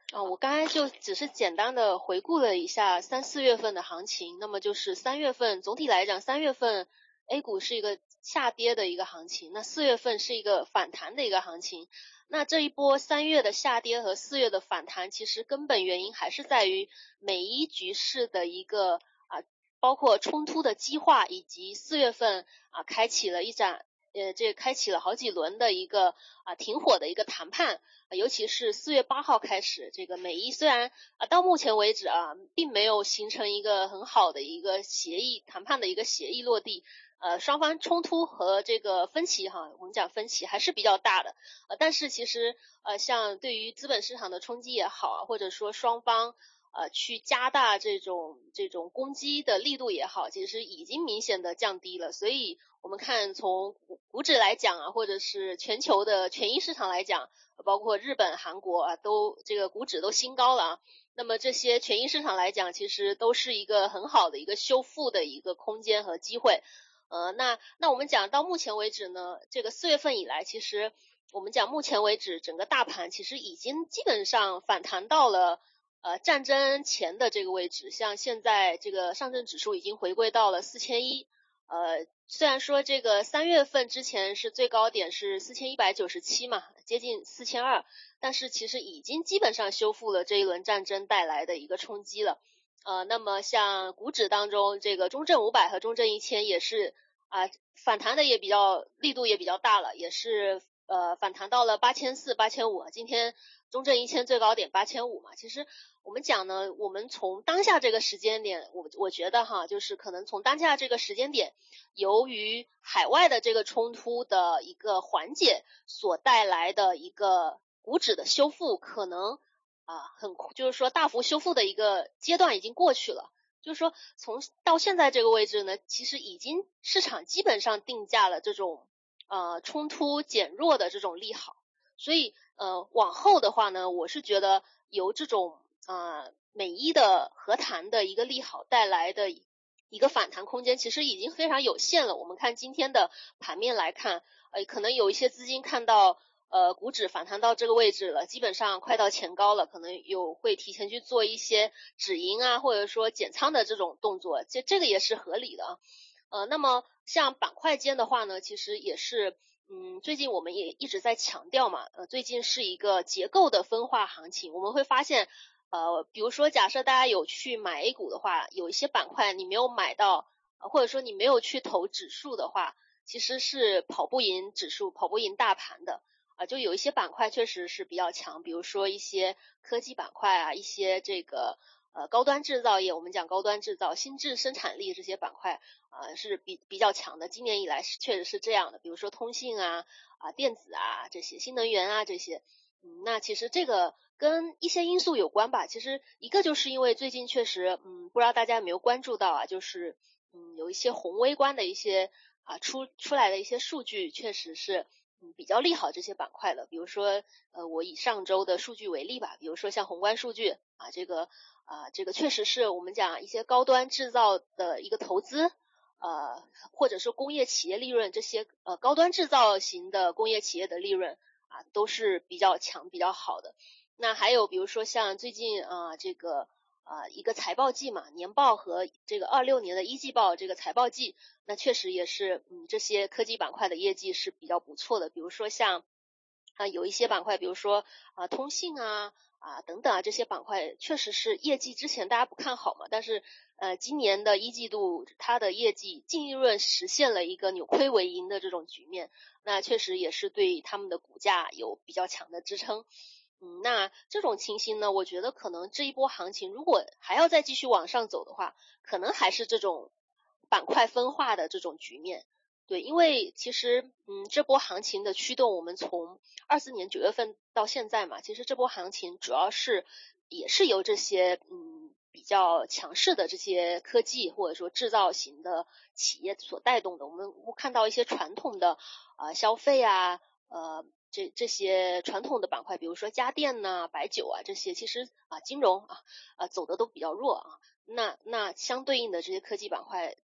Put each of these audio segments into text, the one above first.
我刚才就只是简单的回顾了一下3、4月份的行情，那么就是3月份总体来讲，3月份 A 股是一个下跌的一个行情，那4月份是一个反弹的一个行情。那这一波3月的下跌和4月的反弹，其实根本原因还是在于美伊局势的一个包括冲突的激化，以及4月份开启了开启了好几轮的一个停火的一个谈判，尤其是4月8号开始，这个美伊虽然到目前为止并没有形成一个很好的一个谈判的一个协议落地，双方冲突和这个分歧我们讲分歧还是比较大的，但是其实像对于资本市场的冲击也好或者说双方去加大这种攻击的力度也好，其实已经明显的降低了。所以我们看从股指来讲或者是全球的权益市场来讲，包括日本、韩国都这个股指都新高了那么这些权益市场来讲，其实都是一个很好的一个修复的一个空间和机会。那我们讲到目前为止呢，这个4月份以来，其实我们讲目前为止整个大盘其实已经基本上反弹到了战争前的这个位置，像现在这个上证指数已经回归到了4100，虽然说这个3月份之前是最高点是4197嘛，接近4200，但是其实已经基本上修复了这一轮战争带来的一个冲击了。那么像股指当中，这个中证500和中证1000也是反弹的力度也比较大了，也是反弹到了8400、8500，今天中证1000最高点8500嘛。其实我们讲呢，我们从当下这个时间点，我觉得就是可能从当下这个时间点，由于海外的这个冲突的一个缓解所带来的一个股指的修复，可能就是说大幅修复的一个阶段已经过去了。就是说到现在这个位置呢，其实已经市场基本上定价了这种冲突减弱的这种利好，所以往后的话呢，我是觉得由这种美伊的和谈的一个利好带来的一个反弹空间，其实已经非常有限了。我们看今天的盘面来看，可能有一些资金看到股指反弹到这个位置了，基本上快到前高了，可能会提前去做一些止盈或者说减仓的这种动作，这个也是合理的那么像板块间的话呢，其实也是最近我们也一直在强调嘛，最近是一个结构的分化行情。我们会发现比如说假设大家有去买 A 股的话，有一些板块你没有买到或者说你没有去投指数的话，其实是跑不赢指数，跑不赢大盘的就有一些板块确实是比较强，比如说一些科技板块一些这个高端制造业，我们讲高端制造、新质生产力这些板块是比较强的，今年以来确实是这样的，比如说通信电子这些新能源这些那其实这个跟一些因素有关吧。其实一个就是因为最近确实不知道大家有没有关注到就是有一些宏微观的一些出来的一些数据，确实是比较利好这些板块的。比如说我以上周的数据为例吧，比如说像宏观数据这个确实是我们讲一些高端制造的一个投资或者是工业企业利润，这些高端制造型的工业企业的利润都是比较强比较好的。那还有比如说像最近这个一个财报季嘛，年报和这个26年的一季报这个财报季，那确实也是这些科技板块的业绩是比较不错的。比如说像有一些板块，比如说通信等等这些板块确实是业绩之前大家不看好嘛，但是今年的一季度它的业绩净利润实现了一个扭亏为盈的这种局面，那确实也是对他们的股价有比较强的支撑。那这种情形呢，我觉得可能这一波行情如果还要再继续往上走的话，可能还是这种板块分化的这种局面。对，因为其实这波行情的驱动，我们从24年9月份到现在嘛，其实这波行情主要也是由这些比较强势的这些科技或者说制造型的企业所带动的。我们会看到一些传统的消费这些传统的板块，比如说家电白酒这些，其实金融走的都比较弱那相对应的这些科技板块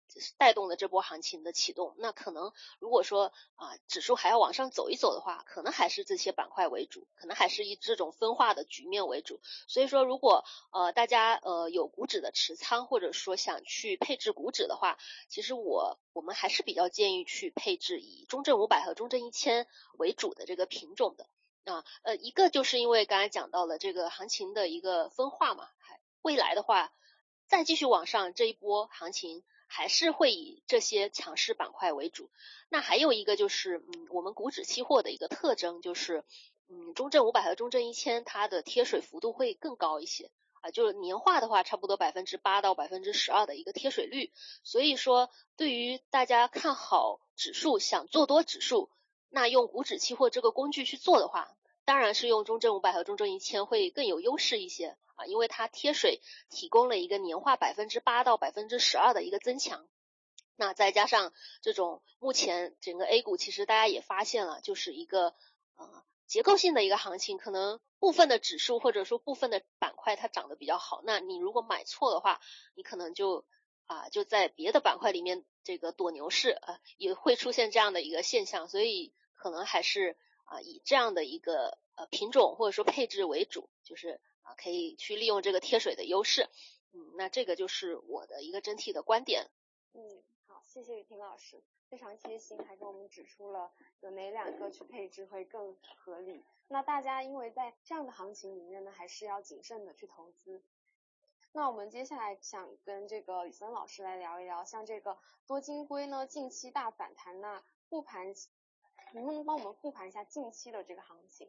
带动的这波行情的启动。那可能如果说指数还要往上走一走的话，可能还是这些板块为主，可能还是以这种分化的局面为主。所以说如果大家有股指的持仓，或者说想去配置股指的话，其实我们还是比较建议去配置以中证500和中证1000为主的这个品种的。一个就是因为刚才讲到了这个行情的一个分化嘛，未来的话再继续往上，这一波行情还是会以这些强势板块为主。那还有一个就是我们股指期货的一个特征就是中证500和中证1000它的贴水幅度会更高一些就是年化的话差不多8%到12%的一个贴水率。所以说对于大家看好指数想做多指数，那用股指期货这个工具去做的话，当然是用中证500和中证1000会更有优势一些因为它贴水提供了一个年化8%到12%的一个增强。那再加上这种目前整个 A 股其实大家也发现了，就是一个结构性的一个行情，可能部分的指数或者说部分的板块它涨得比较好，那你如果买错的话，你可能就在别的板块里面这个躲牛市也会出现这样的一个现象。所以可能还是以这样的一个品种或者说配置为主，就是可以去利用这个贴水的优势。那这个就是我的一个整体的观点。 好，谢谢雨婷老师，非常贴心，还给我们指出了有哪2个去配置会更合理。那大家因为在这样的行情里面呢，还是要谨慎的去投资。那我们接下来想跟这个吕森老师来聊一聊，像这个多晶硅呢近期大反弹，那复盘能不能帮我们复盘一下近期的这个行情？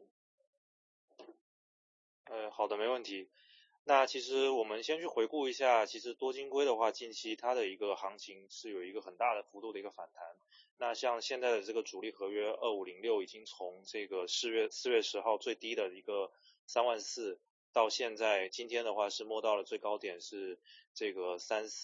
好的，没问题。那其实我们先去回顾一下，其实多晶硅的话，近期它的一个行情是有一个很大的幅度的一个反弹。那像现在的这个主力合约2506已经从这个4月10号最低的一个34000，到现在今天的话是摸到了最高点是这个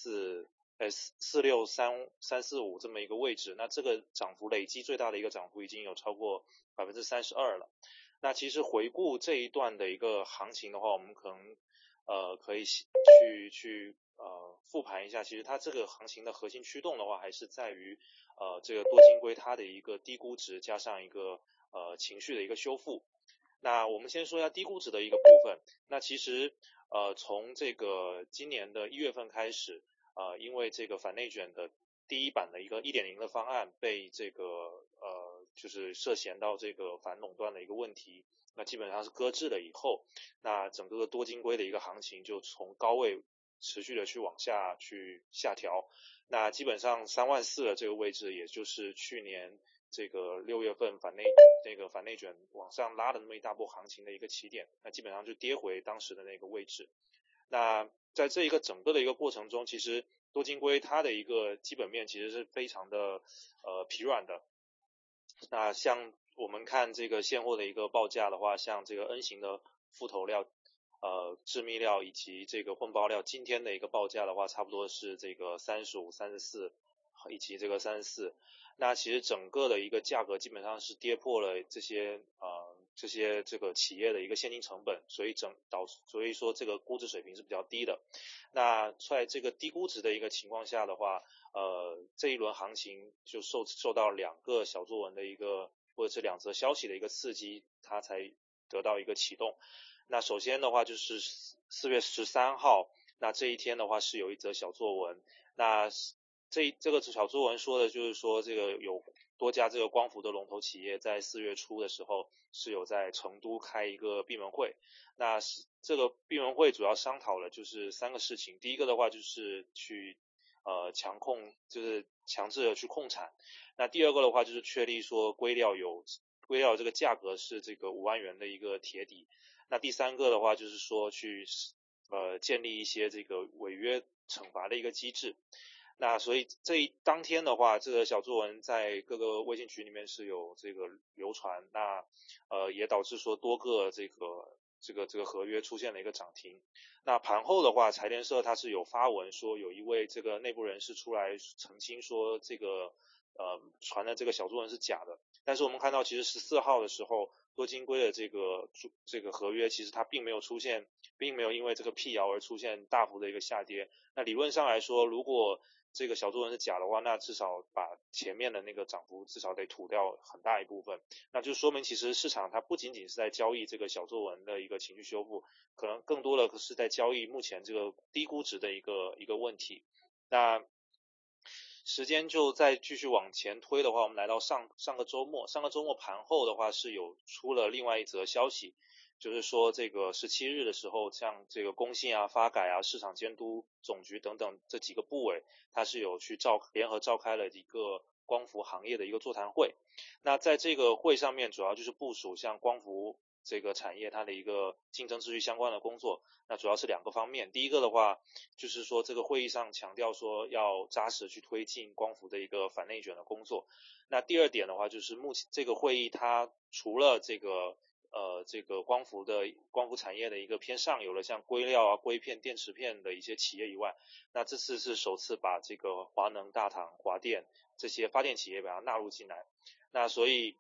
46345这么一个位置。那这个涨幅累计最大的一个涨幅已经有超过32%了。那其实回顾这一段的一个行情的话，我们可能可以去复盘一下，其实它这个行情的核心驱动的话，还是在于这个多晶硅它的一个低估值加上一个情绪的一个修复。那我们先说一下低估值的一个部分。那其实从这个今年的1月份开始因为这个反内卷的第一版的一个 1.0 的方案被这个就是涉嫌到这个反垄断的一个问题，那基本上是搁置了以后，那整个多晶硅的一个行情就从高位持续的去往下去下调。那基本上34000的这个位置，也就是去年这个6月份反内卷往上拉的那么一大波行情的一个起点，那基本上就跌回当时的那个位置。那在这一个整个的一个过程中，其实多晶硅它的一个基本面其实是非常的疲软的。那像我们看这个现货的一个报价的话，像这个 N 型的覆头料致密料以及这个混包料，今天的一个报价的话差不多是这个35、34以及这个34。那其实整个的一个价格基本上是跌破了这些这个企业的一个现金成本，所以说这个估值水平是比较低的。那在这个低估值的一个情况下的话，这一轮行情就受到2个小作文的一个或者是2则消息的一个刺激，它才得到一个启动。那首先的话就是4月13号，那这一天的话是有一则小作文，那这个小作文说的就是说这个有多家这个光伏的龙头企业在4月初的时候是有在成都开一个闭门会。那这个闭门会主要商讨了就是3个事情。第一个的话就是去就是强制的去控产。那第二个的话就是确立说硅料这个价格是这个5万元的一个铁底。那第三个的话就是说去建立一些这个违约惩罚的一个机制。那所以当天的话，这个小作文在各个微信群里面是有这个流传，那也导致说多个这个合约出现了一个涨停。那盘后的话，财联社它是有发文说有一位这个内部人士出来澄清说这个传的这个小作文是假的。但是我们看到其实14号的时候，多晶硅的这个合约其实它并没有因为这个辟谣而出现大幅的一个下跌。那理论上来说，如果这个小作文是假的话，那至少把前面的那个涨幅至少得吐掉很大一部分，那就说明其实市场它不仅仅是在交易这个小作文的一个情绪修复，可能更多的是在交易目前这个低估值的一个问题。那时间就再继续往前推的话，我们来到上个周末盘后的话是有出了另外一则消息，就是说这个17日的时候，像这个工信啊、发改啊、市场监督总局等等这几个部委，它是有去联合召开了一个光伏行业的一个座谈会。那在这个会上面，主要就是部署像光伏这个产业它的一个竞争秩序相关的工作，那主要是2个方面。第一个的话，就是说这个会议上强调说要扎实去推进光伏的一个反内卷的工作。那第二点的话，就是目前这个会议它除了这个光伏产业的一个偏上游的像硅料啊、硅片、电池片的一些企业以外，那这次是首次把这个华能、大唐、华电这些发电企业把它纳入进来。那所以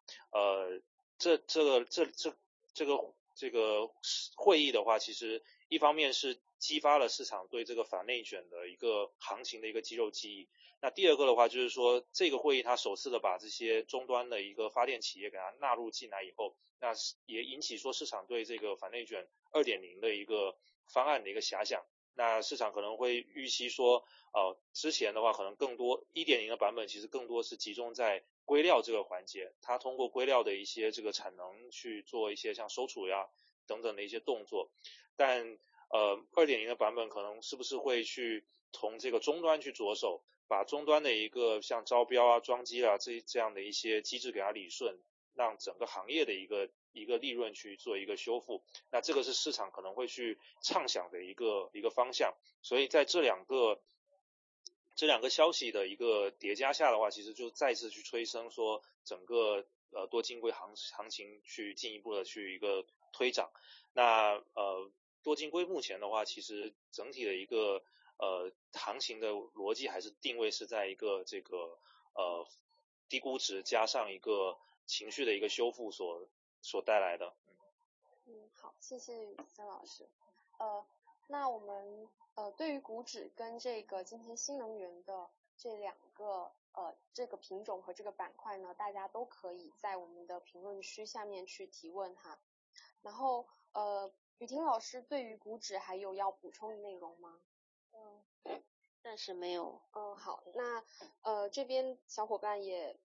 这个会议的话，其实一方面是激发了市场对这个反内卷的一个行情的一个肌肉记忆。那第二个的话，就是说这个会议它首次的把这些终端的一个发电企业给它纳入进来以后，那也引起说市场对这个反内卷 2.0 的一个方案的一个遐想。那市场可能会预期说之前的话可能更多 1.0 的版本其实更多是集中在硅料这个环节，它通过硅料的一些这个产能去做一些像收储呀等等的一些动作。但2.0 的版本可能是不是会去从这个终端去着手，把终端的一个像招标啊、装机啊这样的一些机制给它理顺，让整个行业的一个利润去做一个修复。那这个是市场可能会去畅想的一个方向。所以在这两个消息的一个叠加下的话，其实就再次去催生说整个多晶硅行情去进一步的去一个推涨。那多晶硅目前的话，其实整体的一个行情的逻辑还是定位是在一个这个低估值加上一个情绪的一个修复所带来的。 好，谢谢宇森老师。那我们对于股指跟这个今天新能源的这2个这个品种和这个板块呢，大家都可以在我们的评论区下面去提问哈。然后雨婷老师对于股指还有要补充的内容吗？ 暂时没有。 好，那这边小伙伴也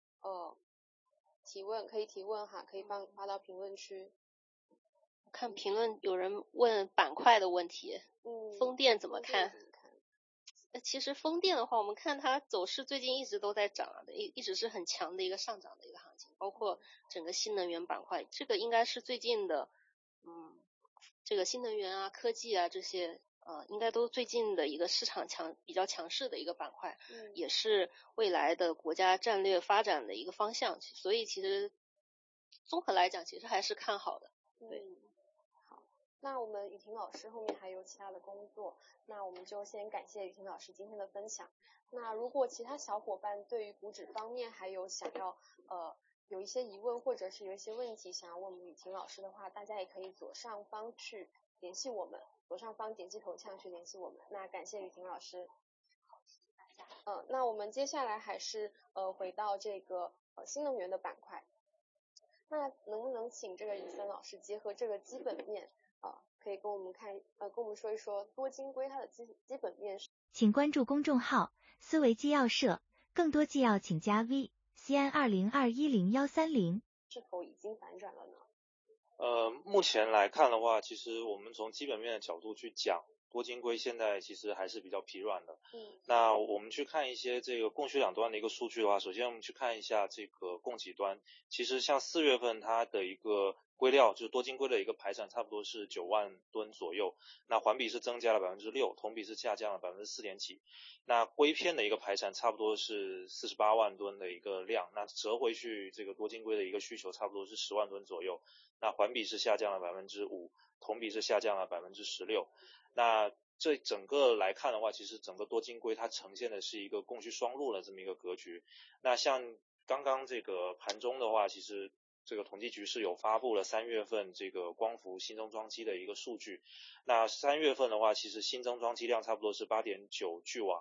可以提问哈，可以发到评论区。 看评论有人问板块的问题，风电怎么看？其实风电的话，我们看它走势最近一直都在涨的，一直是很强的一个上涨的一个行情，包括整个新能源板块，这个应该是最近的，这个新能源啊、科技啊这些，应该都最近的一个市场比较强势的一个板块，也是未来的国家战略发展的一个方向，所以其实综合来讲，其实还是看好的。对。 那我们雨婷老师后面还有其他的工作，那我们就先感谢雨婷老师今天的分享。那如果其他小伙伴对于股指方面还有想要有一些疑问或者是有一些问题想要问我们雨婷老师的话，大家也可以左上方去联系我们，左上方点击头像去联系我们。那感谢雨婷老师。那我们接下来还是回到这个新能源的板块。那能不能请这个雨森老师结合这个基本面可以跟我们说一说多晶硅它的基本面。 请关注公众号思维纪要社，更多纪要请加 VCN20210130。 是否已经反转了呢？ 目前来看的话，其实我们从基本面的角度去讲，多晶硅现在其实还是比较疲软的。那我们去看一些这个供需两端的一个数据的话，首先我们去看一下这个供给端，其实像4月份它的一个硅料就是多晶硅的一个排产差不多是9万吨左右，那环比是增加了 6%， 同比是下降了 4 点几。那硅片的一个排产差不多是48万吨的一个量，那折回去这个多晶硅的一个需求差不多是10万吨左右，那环比是下降了 5%， 同比是下降了 16%。那这整个来看的话，其实整个多晶硅它呈现的是一个供需双路的这么一个格局。那像刚刚这个盘中的话，其实这个统计局是有发布了3月份这个光伏新增装机的一个数据。那3月份的话，其实新增装机量差不多是 8.9 巨瓦，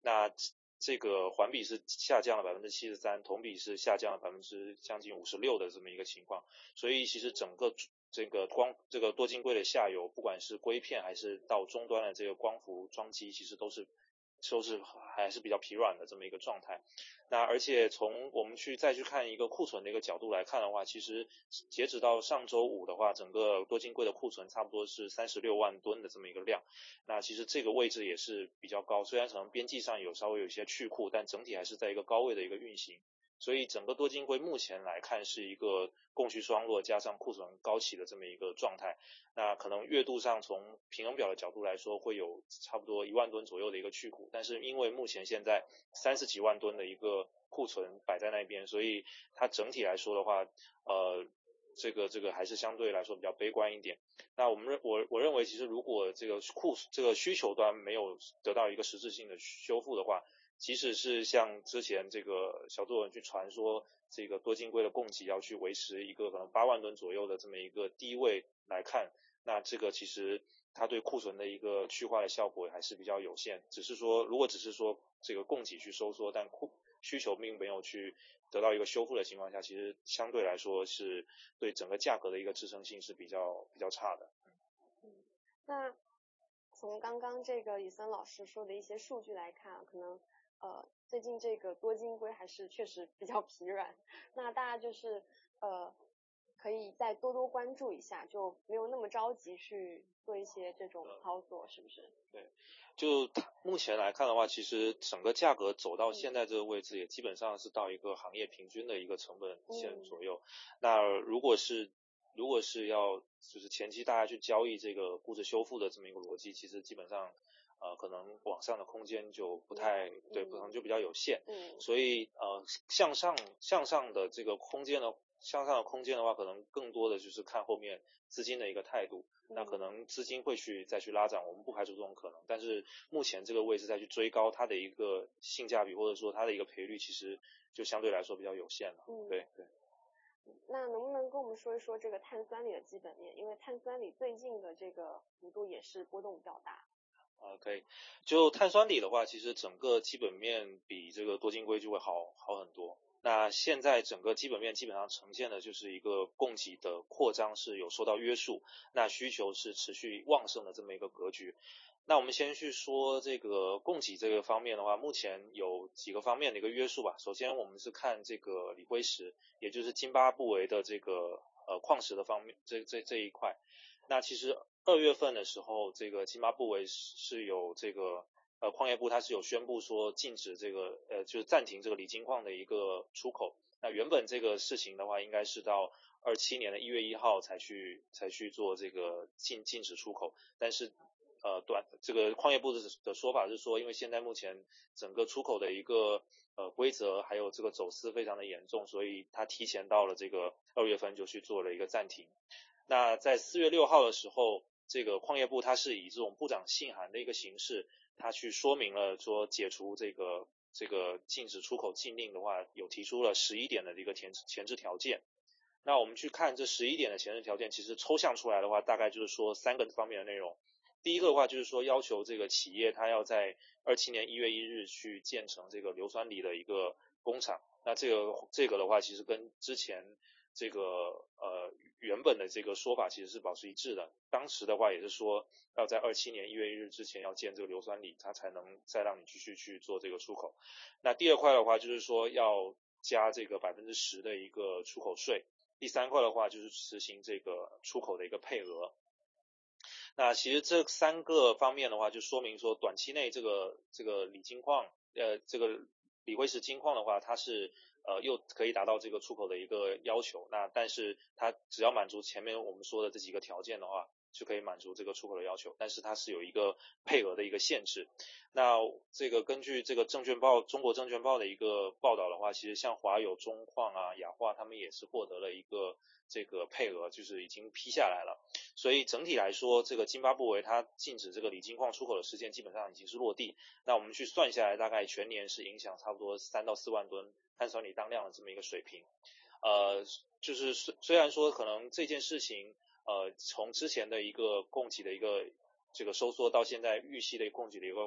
那这个环比是下降了 73%， 同比是下降了将近56%的这么一个情况。所以其实整个这个多晶硅的下游，不管是硅片还是到终端的这个光伏装机，其实都是还是比较疲软的这么一个状态。那而且从我们再去看一个库存的一个角度来看的话，其实截止到上周五的话，整个多晶硅的库存差不多是36万吨的这么一个量。那其实这个位置也是比较高，虽然可能边际上稍微有一些去库，但整体还是在一个高位的一个运行。所以整个多晶硅目前来看是一个供需双弱加上库存高企的这么一个状态。那可能月度上从平衡表的角度来说会有差不多1万吨左右的一个去库，但是因为目前现在30几万吨的一个库存摆在那边，所以它整体来说的话这个还是相对来说比较悲观一点。那我认为其实如果这个需求端没有得到一个实质性的修复的话，即使是像之前这个小作文去传说这个多晶硅的供给要去维持一个可能8万吨左右的这么一个低位来看，那这个其实它对库存的一个去化的效果还是比较有限。如果只是说这个供给去收缩，但需求并没有去得到一个修复的情况下，其实相对来说是对整个价格的一个支撑性是比较差的。 那从刚刚这个宇森老师说的一些数据来看，可能最近这个多晶硅还是确实比较疲软，那大家就是可以再多多关注一下，就没有那么着急去做一些这种操作，是不是？ 对，就目前来看的话，其实整个价格走到现在这个位置，也基本上是到一个行业平均的一个成本线左右。那如果是要就是前期大家去交易这个估值修复的这么一个逻辑，其实基本上可能往上的空间就不太对，可能就比较有限。所以向上的这个空间的话，可能更多的就是看后面资金的一个态度。那可能资金会再去拉涨，我们不排除这种可能。但是目前这个位置再去追高，它的一个性价比或者说它的一个赔率，其实就相对来说比较有限了。对。 那能不能跟我们说一说这个碳酸锂的基本面？因为碳酸锂最近的这个幅度也是波动比较大。 可以。就碳酸锂的话，其实整个基本面比这个多晶硅就会好很多。那现在整个基本面基本上呈现的就是一个供给的扩张是有受到约束，那需求是持续旺盛的这么一个格局。那我们先去说这个供给这个方面的话，目前有几个方面的一个约束吧。首先我们是看这个锂辉石，也就是津巴布韦的这个矿石的方面这一块。那其实2月份的时候，这个津巴布韦是有这个矿业部它是有宣布说禁止这个就是暂停这个锂金矿的一个出口。那原本这个事情的话，应该是到27年的1月1号才去做这个禁止出口，但是这个矿业部的说法是说，因为现在目前整个出口的一个规则还有这个走私非常的严重，所以它提前到了这个2月份就去做了一个暂停。那在4月6号的时候，这个矿业部它是以这种部长信函的一个形式，它去说明了说解除这个禁止出口禁令的话，有提出了11点的一个前置条件。那我们去看这11点的前置条件，其实抽象出来的话，大概就是说3个方面的内容。第一个的话就是说要求这个企业它要在27年1月1日去建成这个硫酸锂的一个工厂。那这个的话，其实跟之前这个原本的这个说法其实是保持一致的。当时的话也是说要在27年1月1日之前要建这个硫酸锂，它才能再让你继续去做这个出口。那第二块的话就是说要加这个10%的一个出口税。第三块的话就是实行这个出口的一个配额。那其实这3个方面的话，就说明说短期内这个锂金矿这个锂辉石金矿的话，它是又可以达到这个出口的一个要求。那但是它只要满足前面我们说的这几个条件的话，就可以满足这个出口的要求，但是它是有一个配额的一个限制。那这个根据这个中国证券报的一个报道的话，其实像华友、中矿啊、雅化他们也是获得了一个这个配额，就是已经批下来了。所以整体来说，这个津巴布韦它禁止这个锂金矿出口的事件基本上已经是落地。那我们去算下来，大概全年是影响差不多3到4万吨碳酸锂当量的这么一个水平。就是虽然说可能这件事情从之前的一个供给的一个这个收缩到现在预期的供给的一个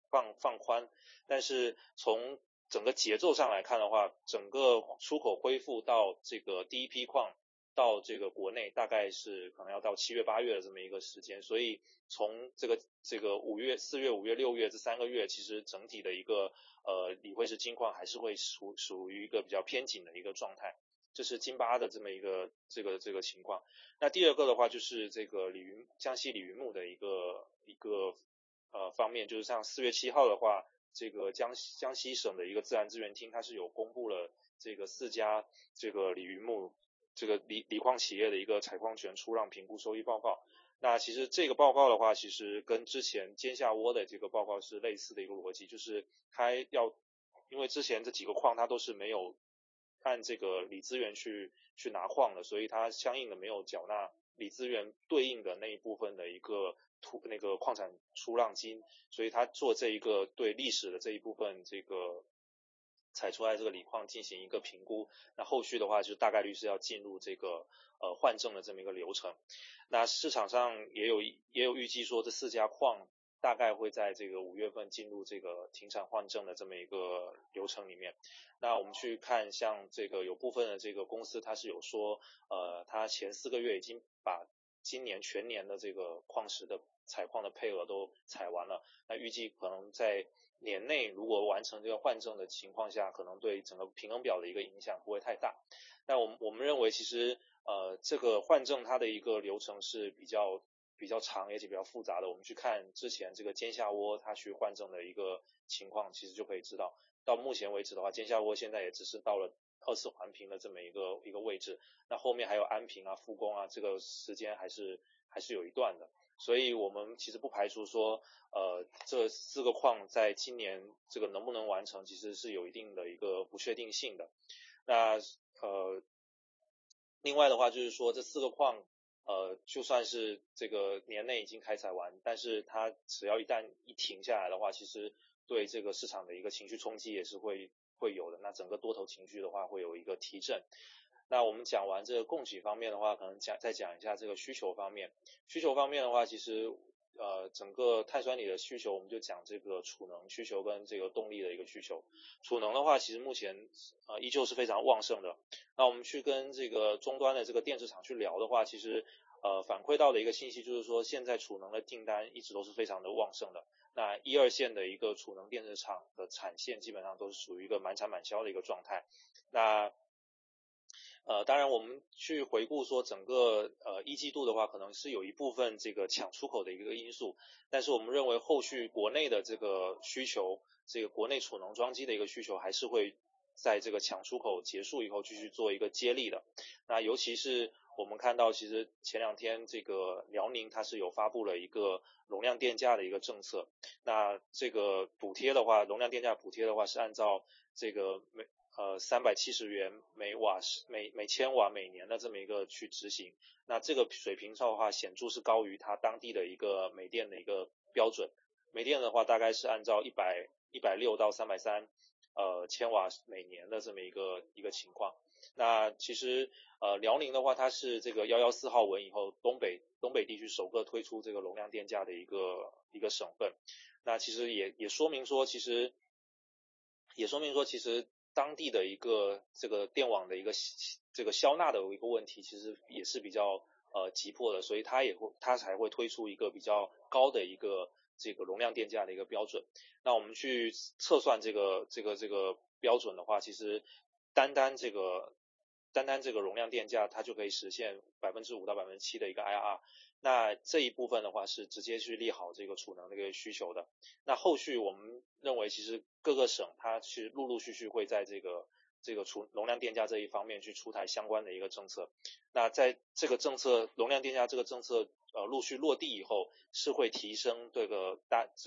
放宽，但是从整个节奏上来看的话，整个出口恢复到这个第一批矿到这个国内大概是可能要到7月8月的这么一个时间，所以从这个5月、4月、5月、6月这3个月，其实整体的一个锂汇石金矿还是会属于一个比较偏紧的一个状态。这是金巴的这么一个这个情况。那第二个的话就是这个江西锂云木的一个方面，就是像4月7号的话，这个江西省的一个自然资源厅它是有公布了这个4家这个锂云木这个锂矿企业的一个采矿权出让评估收益报告。那其实这个报告的话，其实跟之前尖下窝的这个报告是类似的一个逻辑，就是它因为之前这几个矿它都是没有按这个锂资源去拿矿的，所以它相应的没有缴纳锂资源对应的那一部分的一个那个矿产出让金，所以它做这一个对历史的这一部分这个采出来这个锂矿进行一个评估。那后续的话就大概率是要进入这个换证的这么一个流程。那市场上也有预计说这4家矿大概会在这个5月份进入这个停产换证的这么一个流程里面。那我们去看像这个有部分的这个公司它是有说它前4个月已经把今年全年的这个矿石的采矿的配额都采完了，那预计可能在年内如果完成这个换证的情况下，可能对整个平衡表的一个影响不会太大。但我们认为其实这个换证它的一个流程是比较长而且比较复杂的。我们去看之前这个尖下窝它去换证的一个情况，其实就可以知道，到目前为止的话，尖下窝现在也只是到了2次环评的这么一个位置，那后面还有安评啊、复工啊，这个时间还是有一段的。所以我们其实不排除说这4个矿在今年这个能不能完成，其实是有一定的一个不确定性的。那另外的话就是说这4个矿就算是这个年内已经开采完，但是它只要一旦停下来的话，其实对这个市场的一个情绪冲击也是会有的，那整个多头情绪的话会有一个提振。那我们讲完这个供给方面的话，可能再讲一下这个需求方面。需求方面的话，其实整个碳酸锂的需求，我们就讲这个储能需求跟这个动力的一个需求。储能的话，其实目前依旧是非常旺盛的。那我们去跟这个终端的这个电池厂去聊的话，其实反馈到的一个信息就是说，现在储能的订单一直都是非常的旺盛的。那1、2线的一个储能电池厂的产线基本上都是属于一个满产满销的一个状态。那当然我们去回顾说整个1季度的话，可能是有一部分这个抢出口的一个因素，但是我们认为后续国内的这个需求，这个国内储能装机的一个需求还是会在这个抢出口结束以后继续做一个接力的。那尤其是我们看到其实前2天这个辽宁它是有发布了一个容量电价的一个政策，那这个补贴的话，容量电价补贴的话是按照这个370元每千瓦每年的这么一个去执行。那这个水平的话显著是高于它当地的一个煤电的一个标准。煤电的话大概是按照160到330千瓦每年的这么一个情况。那其实辽宁的话，它是这个114号文以后东北地区首个推出这个容量电价的一个省份。那其实也说明说其实当地的一个这个电网的一个这个消纳的一个问题，其实也是比较急迫的，所以它才会推出一个比较高的一个这个容量电价的一个标准。那我们去测算这个标准的话，其实单单这个容量电价它就可以实现5%到7%的一个 IRR。那这一部分的话是直接去利好这个储能的一个需求的。那后续我们认为其实各个省它是陆续会在这个容量电价这一方面去出台相关的一个政策。那在这个政策容量电价这个政策陆续落地以后，是会提升这个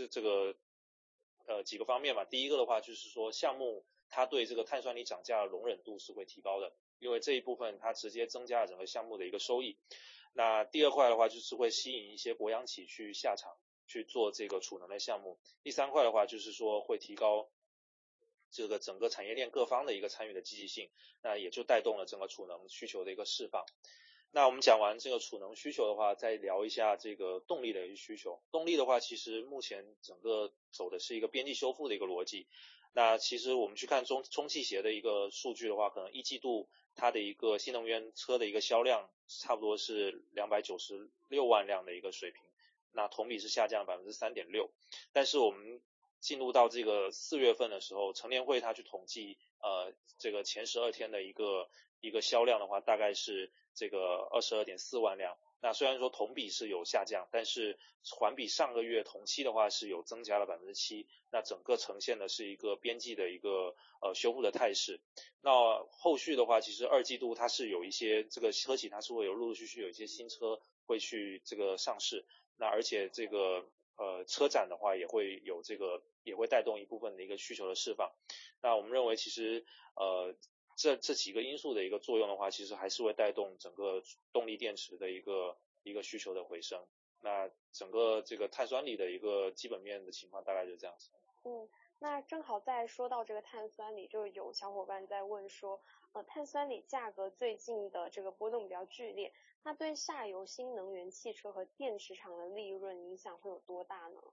几个方面嘛。第一个的话就是说项目它对这个碳酸锂涨价的容忍度是会提高的，因为这一部分它直接增加了整个项目的一个收益。那第二块的话就是会吸引一些国央企去下场去做这个储能的项目。第三块的话就是说会提高这个整个产业链各方的一个参与的积极性，那也就带动了整个储能需求的一个释放。 那我们讲完这个储能需求的话，再聊一下这个动力的一个需求。动力的话，其实目前整个走的是一个边际修复的一个逻辑。那其实我们去看中汽协的一个数据的话，可能一季度它的一个新能源车的一个销量差不多是296万辆的一个水平，那同比是下降 3.6%。但是我们进入到这个4月份的时候，乘联会它去统计这个前12天的一个销量的话，大概是这个 22.4 万辆。那虽然说同比是有下降，但是环比上个月同期的话是有增加了 7%， 那整个呈现的是一个边际的一个修复的态势。那后续的话，其实2季度它是有一些这个车企它是会有陆陆续续有一些新车会去这个上市，那而且这个车展的话也会有这个也会带动一部分的一个需求的释放。那我们认为其实这几个因素的一个作用的话，其实还是会带动整个动力电池的一个需求的回升。那整个这个碳酸锂的一个基本面的情况大概就是这样子。 那正好在说到这个碳酸锂，就有小伙伴在问说，碳酸锂价格最近的这个波动比较剧烈，那对下游新能源汽车和电池厂的利润影响会有多大呢？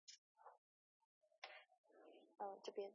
这边。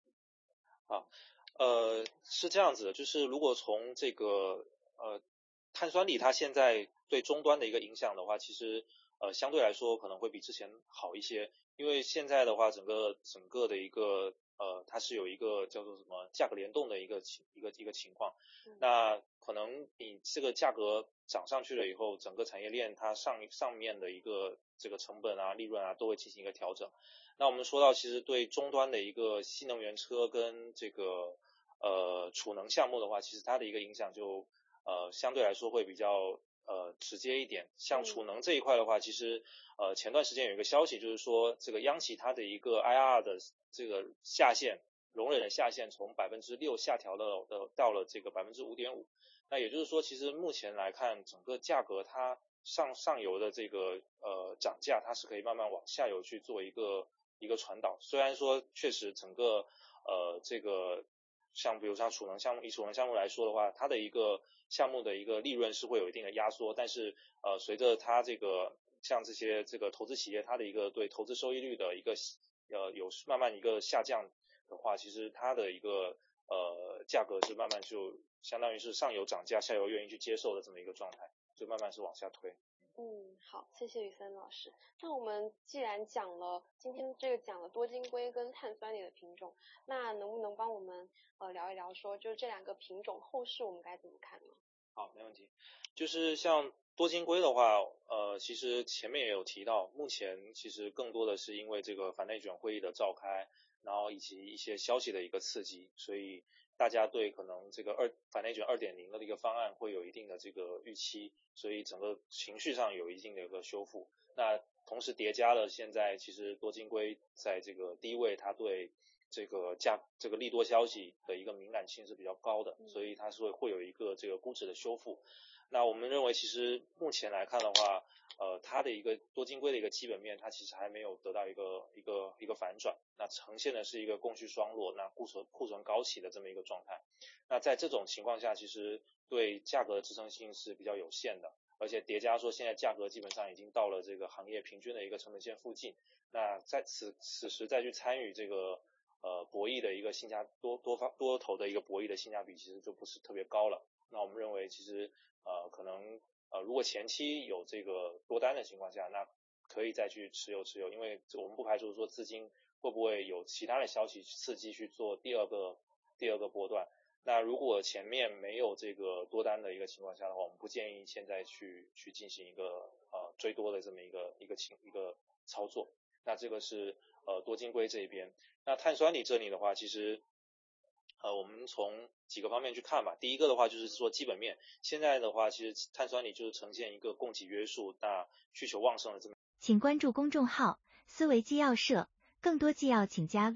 是这样子的，就是如果从这个碳酸锂它现在对终端的一个影响的话，其实相对来说可能会比之前好一些，因为现在的话整个的一个它是有一个叫做什么价格联动的一个情况。那可能你这个价格涨上去了以后，整个产业链它上面的一个这个成本啊利润啊都会进行一个调整。那我们说到其实对终端的一个新能源车跟这个储能项目的话，其实它的一个影响就相对来说会比较直接一点。像储能这一块的话，其实前段时间有一个消息，就是说这个央企它的一个 IRR 的这个下限，容忍的下限从 6% 下调到了这个 5.5%。那也就是说，其实目前来看，整个价格它上游的这个涨价，它是可以慢慢往下游去做一个传导。虽然说确实整个这个像比如说以储能项目来说的话，它的一个项目的一个利润是会有一定的压缩，但是随着它这个像这些这个投资企业它的一个对投资收益率的一个有慢慢一个下降的话，其实它的一个价格是慢慢就相当于是上游涨价，下游愿意去接受的这么一个状态，就慢慢是往下推。 好，谢谢宇森老师。那我们既然今天讲了多晶硅跟碳酸锂的品种，那能不能帮我们聊一聊说，就这两个品种后市我们该怎么看呢？ 好，没问题。就是像多晶硅的话，其实前面也有提到，目前其实更多的是因为这个反内卷会议的召开，然后以及一些消息的一个刺激，所以大家对可能这个反内卷 2.0 的一个方案会有一定的这个预期，所以整个情绪上有一定的一个修复。那同时叠加了现在其实多晶硅在这个低位，它对这个利多消息的一个敏感性是比较高的，所以它是会有一个这个估值的修复。那我们认为其实目前来看的话，它的一个多晶硅的一个基本面，它其实还没有得到一个反转，那呈现的是一个供需双弱，那库存高企的这么一个状态。那在这种情况下，其实对价格的支撑性是比较有限的，而且叠加说现在价格基本上已经到了这个行业平均的一个成本线附近，那在此时再去参与这个博弈的一个多头的一个博弈的性价比其实就不是特别高了。那我们认为其实可能如果前期有这个多单的情况下，那可以再去持有，因为我们不排除说资金会不会有其他的消息刺激去做第二个波段。那如果前面没有这个多单的一个情况下的话，我们不建议现在去进行一个追多的这么一个操作。那这个是多晶硅这一边。那碳酸锂这里的话，其实我们从几个方面去看吧。第一个的话就是说基本面，现在的话其实碳酸锂就是呈现一个供给约束，那需求旺盛的这么。 请关注公众号思维纪要社，更多纪要请加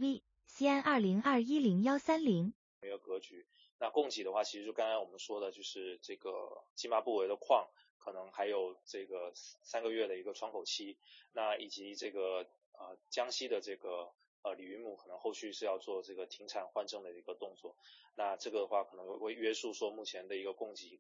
VCN20210130。 一个格局。那供给的话，其实就刚才我们说的，就是这个津巴布韦的矿可能还有这个3个月的一个窗口期，那以及这个江西的这个锂云母可能后续是要做这个停产换证的一个动作，那这个的话可能会约束说目前的一个供给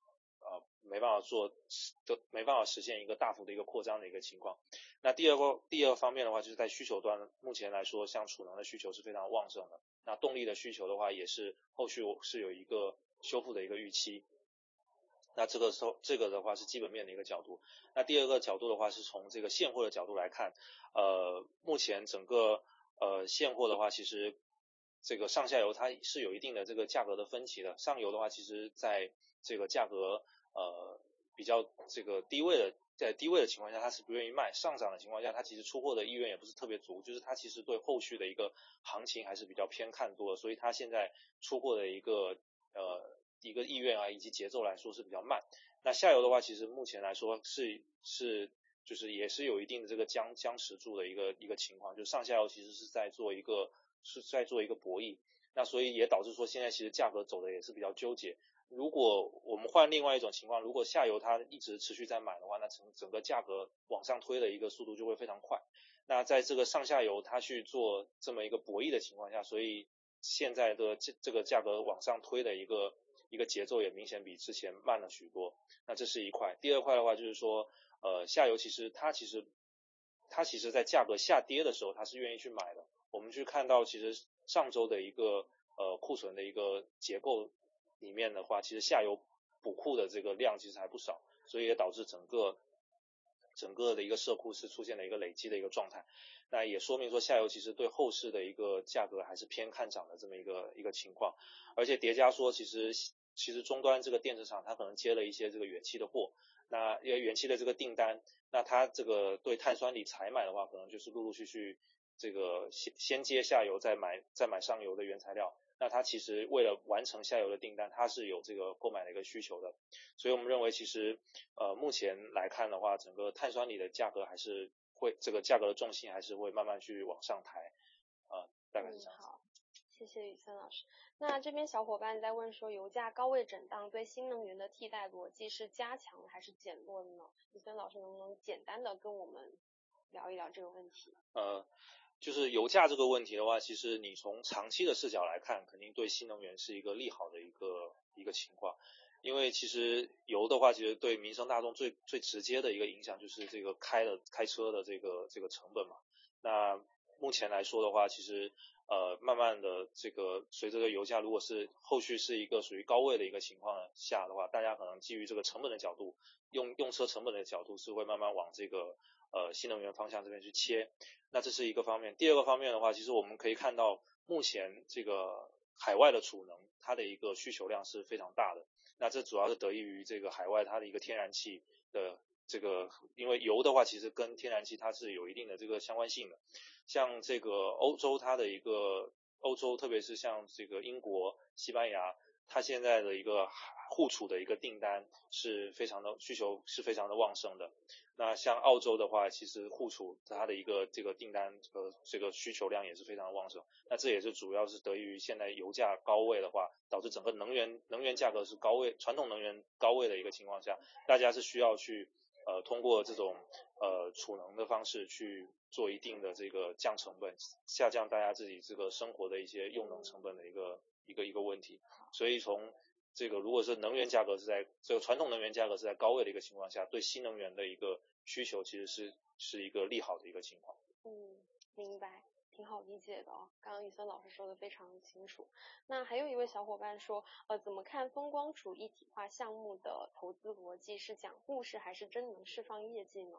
没办法实现一个大幅的一个扩张的一个情况。那第二方面的话，就是在需求端，目前来说，像储能的需求是非常旺盛的。那动力的需求的话，也是后续是有一个修复的一个预期。那这个的话是基本面的一个角度。那第二个角度的话，是从这个现货的角度来看，目前整个现货的话，其实这个上下游它是有一定的这个价格的分歧的。上游的话，其实在这个价格比较这个在低位的情况下，它是不愿意卖；上涨的情况下，它其实出货的意愿也不是特别足，就是它其实对后续的一个行情还是比较偏看多的，所以它现在出货的一个意愿啊以及节奏来说是比较慢。那下游的话，其实目前来说就是也是有一定的这个僵持住的一个情况，就是上下游其实是在做一个博弈。那所以也导致说现在其实价格走的也是比较纠结。如果我们换另外一种情况，如果下游它一直持续在买的话，那整个价格往上推的一个速度就会非常快。那在这个上下游它去做这么一个博弈的情况下，所以现在的这个价格往上推的一个节奏也明显比之前慢了许多。那这是一块。第二块的话就是说，下游它其实在价格下跌的时候，它是愿意去买的。我们去看到其实上周的一个库存的一个结构里面的话，其实下游补库的这个量其实还不少，所以也导致整个的一个社库是出现了一个累积的一个状态。那也说明说下游其实对后市的一个价格还是偏看涨的这么一个情况。而且叠加说其实终端这个电池厂它可能接了一些这个远期的货，那因为远期的这个订单，那它这个对碳酸锂采买的话，可能就是陆续这个先接下游再买上游的原材料。那它其实为了完成下游的订单，它是有这个购买的一个需求的。所以我们认为其实目前来看的话，整个碳酸锂的价格还是会这个价格的重心还是会慢慢去往上抬，大概是这样。 好，谢谢宇森老师。那这边小伙伴在问说，油价高位震荡对新能源的替代逻辑是加强还是减弱的呢？宇森老师能不能简单的跟我们聊一聊这个问题？ 就是油价这个问题的话，其实你从长期的视角来看，肯定对新能源是一个利好的一个情况。因为其实油的话，其实对民生大众最直接的一个影响就是这个开车的这个成本嘛。那目前来说的话，其实慢慢的这个随着油价如果是后续是一个属于高位的一个情况下的话，大家可能基于这个成本的角度，用车成本的角度是会慢慢往这个新能源方向这边去切。那这是一个方面。第二个方面的话，其实我们可以看到目前这个海外的储能它的一个需求量是非常大的。那这主要是得益于这个海外它的一个天然气的这个，因为油的话其实跟天然气它是有一定的这个相关性的。像这个欧洲特别是像这个英国、西班牙，它现在的一个户储的一个订单需求是非常的旺盛的。那像澳洲的话，其实户储它的一个这个订单这个需求量也是非常旺盛。那这也是主要是得益于现在油价高位的话，导致整个能源价格是传统能源高位的一个情况下，大家是需要去通过这种储能的方式去做一定的这个降成本，下降大家自己这个生活的一些用能成本的一个问题。所以从这个如果是能源价格这个传统能源价格是在高位的一个情况下，对新能源的一个需求其实是一个利好的一个情况。 明白，挺好理解的哦。刚刚宇森老师说的非常清楚。那还有一位小伙伴说，怎么看风光储一体化项目的投资逻辑，是讲故事还是真能释放业绩呢？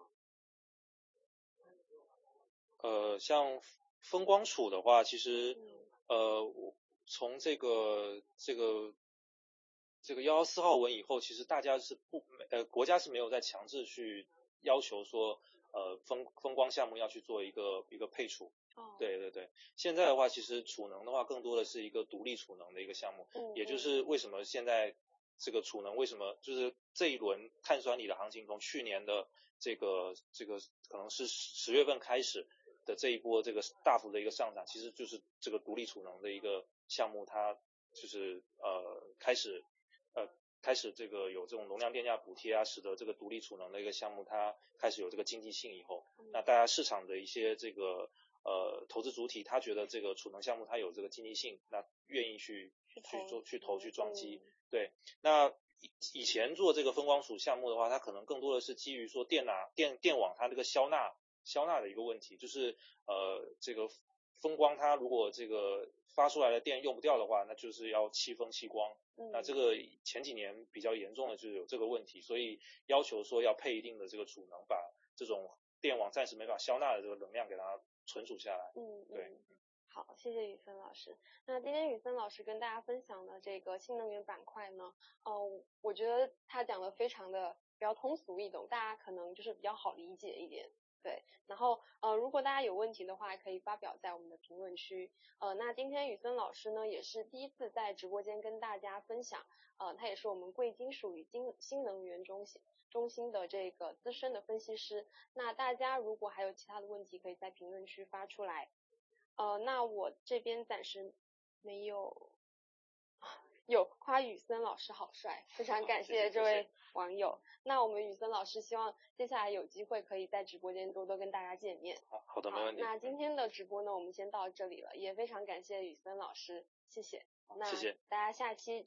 像风光储的话，其实从这个114号文以后，其实大家是国家是没有在强制去要求说风光项目要去做一个配储。对，现在的话其实储能的话更多的是一个独立储能的一个项目。也就是为什么现在这个储能为什么就是这一轮碳酸锂的行情从去年的这个可能是10月份开始的这一波这个大幅的一个上涨，其实就是这个独立储能的一个项目，它就是开始这个有这种容量电价补贴啊，使得这个独立储能的一个项目它开始有这个经济性以后，那大家市场的一些这个投资主体他觉得这个储能项目它有这个经济性，那愿意去装机。对，那以前做这个风光储项目的话，它可能更多的是基于说电网它这个消纳的一个问题，就是这个风光它如果这个发出来的电用不掉的话，那就是要弃风弃光。那这个前几年比较严重的就是有这个问题，所以要求说要配一定的这个储能，把这种电网暂时没法消纳的这个能量给它存储下来。对。 好，谢谢宇森老师。那今天宇森老师跟大家分享的这个新能源板块呢，我觉得他讲的非常的比较通俗易懂，大家可能就是比较好理解一点。对，然后如果大家有问题的话，可以发表在我们的评论区。那今天宇森老师呢，也是第一次在直播间跟大家分享，他也是我们贵金属与新能源中心的这个资深的分析师。那大家如果还有其他的问题，可以在评论区发出来。那我这边暂时没有。有夸宇森老师好帅，非常感谢这位网友。那我们宇森老师希望接下来有机会可以在直播间多多跟大家见面。 好的，没问题。 那今天的直播呢，我们先到这里了，也非常感谢宇森老师，谢谢。那大家下期